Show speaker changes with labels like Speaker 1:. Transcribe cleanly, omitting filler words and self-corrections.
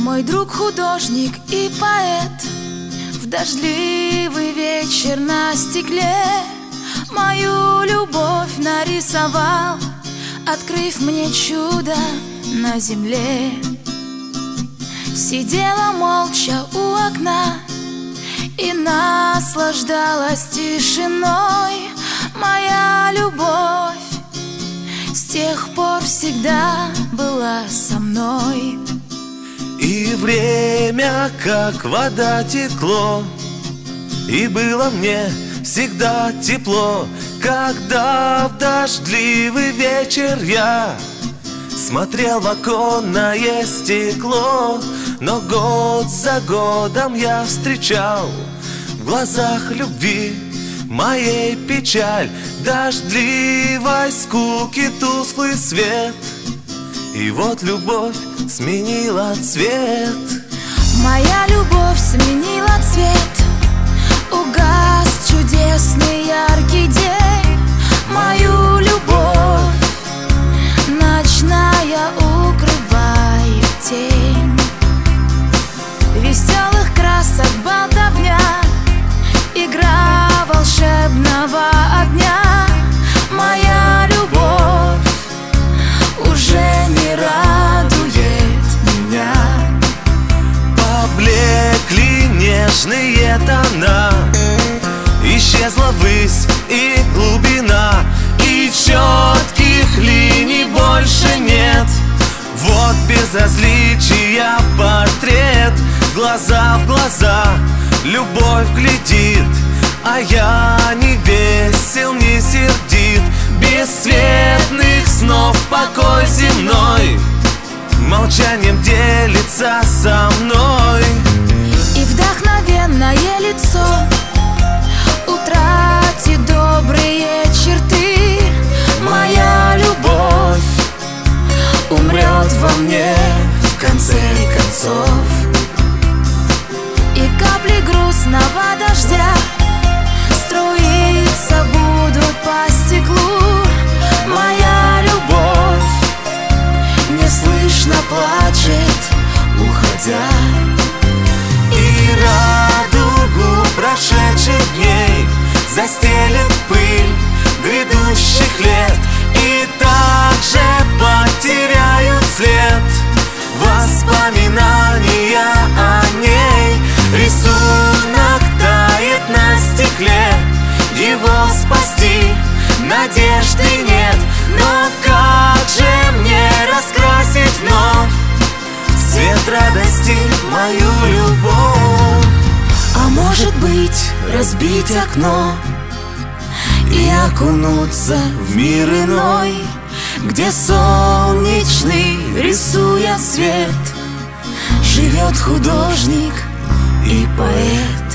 Speaker 1: Мой друг художник и поэт в дождливый вечер на стекле мою любовь нарисовал, открыв мне чудо на земле. Сидела молча у окна и наслаждалась тишиной. Моя любовь с тех пор всегда была со мной.
Speaker 2: И время, как вода, текло, и было мне всегда тепло, когда в дождливый вечер я смотрел в оконное стекло. Но год за годом я встречал в глазах любви моей печаль, дождливой скуки тусклый свет. И вот любовь сменила цвет.
Speaker 1: Моя любовь сменила цвет, угас чудесный яркий день. Мою любовь ночная укрывает тень. Веселых красок болтовня, игра волшебного огня. Моя любовь уже не радует меня.
Speaker 2: Поблекли нежные тона, исчезла высь и глубина, и четких линий больше нет. Вот безразличия портрет, глаза в глаза любовь глядит, а я не весел, не сердит. Бесцветных снов покой земной молчанием делится со мной.
Speaker 1: И вдохновенное лицо утратит добрые черты. Моя любовь умрет во мне в конце концов. И капли грустного дождя струиться будут по стеклу. Моя любовь неслышно плачет, уходя.
Speaker 2: И радугу прошедших дней застелит пыль грядущих лет, и также потеряют след воспоминания о ней. Рисунок тает на стекле, его спасти надежды нет. Но как же мне раскрасить вновь в цвет радости мою любовь?
Speaker 1: А может быть, разбить окно и окунуться в мир иной, где солнечный, рисуя свет, живет художник и поэт.